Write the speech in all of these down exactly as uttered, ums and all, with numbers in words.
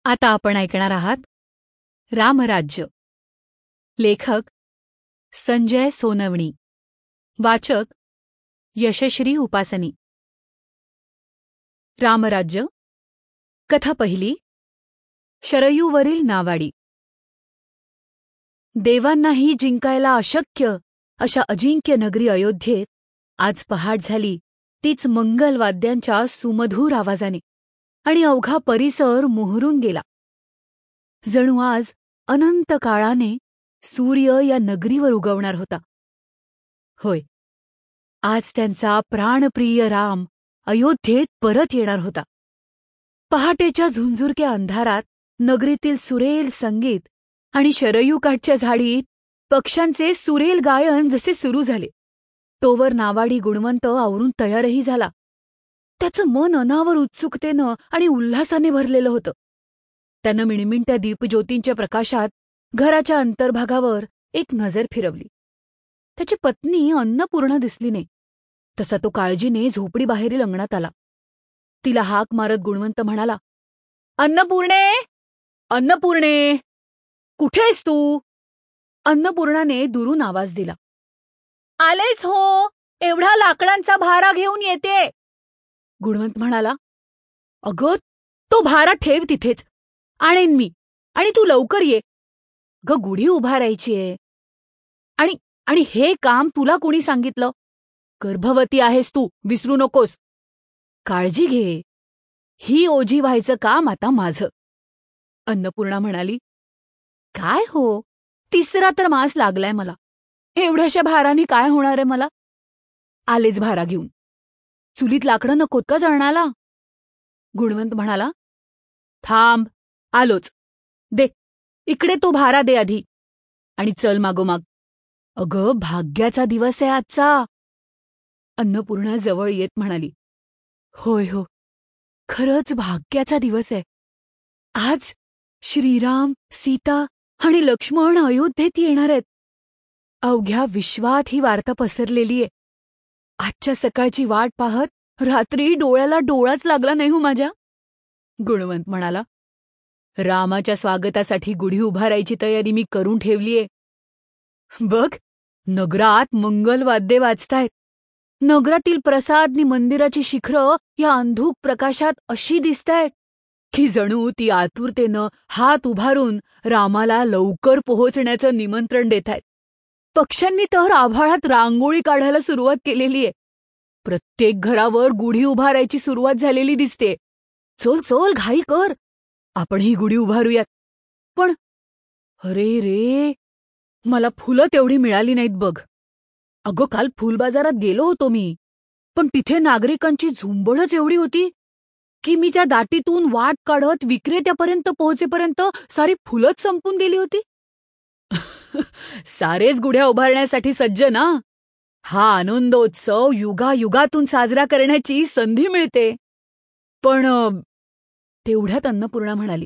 आता आपण ऐकणार आहात रामराज्य. लेखक संजय सोनवणी. वाचक यशश्री उपासनी. रामराज्य. कथा पहिली. शरयूवरील नावाडी. देवांनाही जिंकायला अशक्य अशा अजिंक्य नगरी अयोध्येत आज पहाट झाली तीच मंगलवाद्यांच्या सुमधूर आवाजाने, आणि अवघा परिसर मोहरून गेला. जणू आज अनंत काळाने सूर्य या नगरीवर उगवणार होता. होय, आज त्यांचा प्राणप्रिय राम अयोध्येत परत येणार होता. पहाटेच्या झुंझुरक्या अंधारात नगरीतील सुरेल संगीत आणि शरयूकाठच्या झाडीत पक्ष्यांचे सुरेल गायन जसे सुरू झाले, तोवर नावाडी गुणवंत आवरून तयारही झाला. त्याचं मन अनावर उत्सुकतेनं आणि उल्हासाने भरलेलं होतं. त्यानं मिणमिणत्या दीपज्योतींच्या प्रकाशात घराच्या अंतर्भागावर एक नजर फिरवली. त्याची पत्नी अन्नपूर्णा दिसली नाही. तसा तो काळजीने झोपडीबाहेरील अंगणात आला. तिला हाक मारत गुणवंत म्हणाला, "अन्नपूर्णे, अन्नपूर्णे, कुठेस तू?" अन्नपूर्णाने दुरून आवाज दिला, "आलेच हो, एवढा लाकडांचा भारा घेऊन येते." गुणवंत म्हणाला, "अगं, तो भारा ठेव तिथेच, आणेन मी, आणि तू लवकर ये. ग गुढी उभारायचीये. आणि आणि हे काम तुला कोणी सांगितलं? गर्भवती आहेस तू, विसरू नकोस. काळजी घे. ही ओझी व्हायचं काम आता माझं." अन्नपूर्णा म्हणाली, "काय हो, तिसरा तर मास लागलाय मला. एवढ्याशा भाराने काय होणार आहे मला? आलेच भारा घेऊन. चुलीत लाकडं नकोत का जळणाला?" गुणवंत म्हणाला, "थांब, आलोच. दे, इकडे तो भारा दे आधी, आणि चल मागोमाग. अगं, भाग्याचा दिवस आहे आजचा." अन्नपूर्णा जवळ येत म्हणाली, "होय हो, खरंच भाग्याचा दिवस आहे. आज श्रीराम, सीता आणि लक्ष्मण अयोध्येत येणार आहेत. अवघ्या विश्वात ही वार्ता पसरलेली आहे. आजच्या सकाळची वाट पाहत रात्री डोळ्याला डोळाच लागला नाही हो माझ्या." गुणवंत म्हणाला, "रामाच्या स्वागतासाठी गुढी उभारायची तयारी मी करून ठेवलीये. बघ, नगरात मंगलवाद्ये वाजतायत. नगरातील प्रसाद नि मंदिराची शिखरं या अंधुक प्रकाशात अशी दिसतायत की जणू ती आतुरतेनं हात उभारून रामाला लवकर पोहोचण्याचं निमंत्रण देतायत. पक्ष्यांनी तर आभाळात रांगोळी काढायला सुरुवात केलेली आहे. प्रत्येक घरावर गुढी उभारायची सुरुवात झालेली दिसते. चल चल, घाई कर, आपण ही गुढी उभारूयात. पण अरे रे, मला फुलं तेवढी मिळाली नाहीत बघ. अगं, काल फुलबाजारात गेलो होतो मी, पण तिथे नागरिकांची झुंबडच एवढी होती की मी त्या दाटीतून वाट काढत विक्रेत्यापर्यंत पोहोचेपर्यंत सारी फुलंच संपून गेली होती." "सारेच गुढ्या उभारण्यासाठी सज्ज ना? हा आनंदोत्सव युगायुगातून साजरा करण्याची संधी मिळते." पण तेवढ्यात अन्नपूर्णा म्हणाली,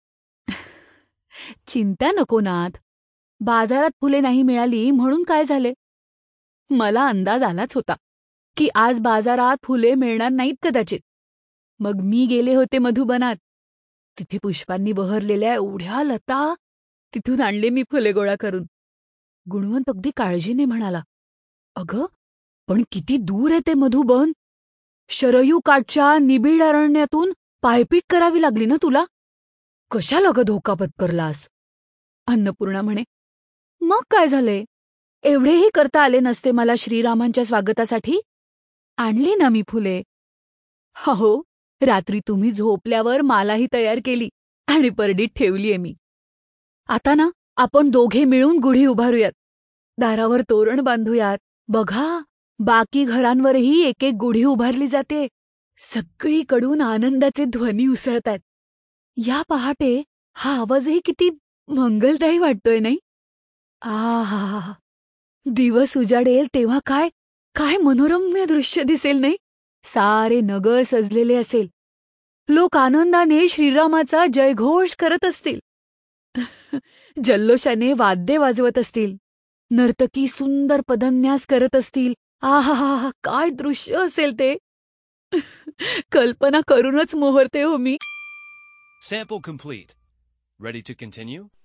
"चिंता नको नाथ, बाजारात फुले नाही मिळाली म्हणून काय झाले? मला अंदाज आलाच होता की आज बाजारात फुले मिळणार नाहीत कदाचित. मग मी गेले होते मधुबनात. तिथे पुष्पांनी बहरलेल्या एवढ्या लता, तिथून आणले मी फुले गोळा करून." गुणवंत अगदी काळजीने म्हणाला, "अगं, पण किती दूर आहे ते मधुबन? शरयू काठच्या निबिड अरण्यातून पायपीट करावी लागली ना तुला? कशाला ग धोका पत्करलास?" अन्नपूर्णा म्हणे, "मग काय झाले? एवढेही करता आले नसते मला श्रीरामांच्या स्वागतासाठी. आणली ना मी फुले. हो, रात्री तुम्ही झोपल्यावर मालाही तयार केली आणि परडीत ठेवलीये मी. आता ना आपण दोघे मिळून गुढी उभारूयात. दारावर तोरण बांधूयात. बघा, बाकी घरांवरही एक एक गुढी उभारली जाते. सगळीकडून आनंदाचे ध्वनी उसळतायत. या पहाटे हा आवाजही किती मंगलदायी वाटतोय नाही? आहा, दिवस उजाडेल तेव्हा काय काय मनोरम्य दृश्य दिसेल नाही? सारे नगर सजलेले असेल. लोक आनंदाने श्रीरामाचा जयघोष करत असतील. जल्लोषाने वाद्ये वाजवत असतील. नर्तकी सुंदर पदन्यास करत असतील. आहा, काय दृश्य असेल ते. कल्पना करूनच मोहरते हो मी." Sample complete. Ready to continue?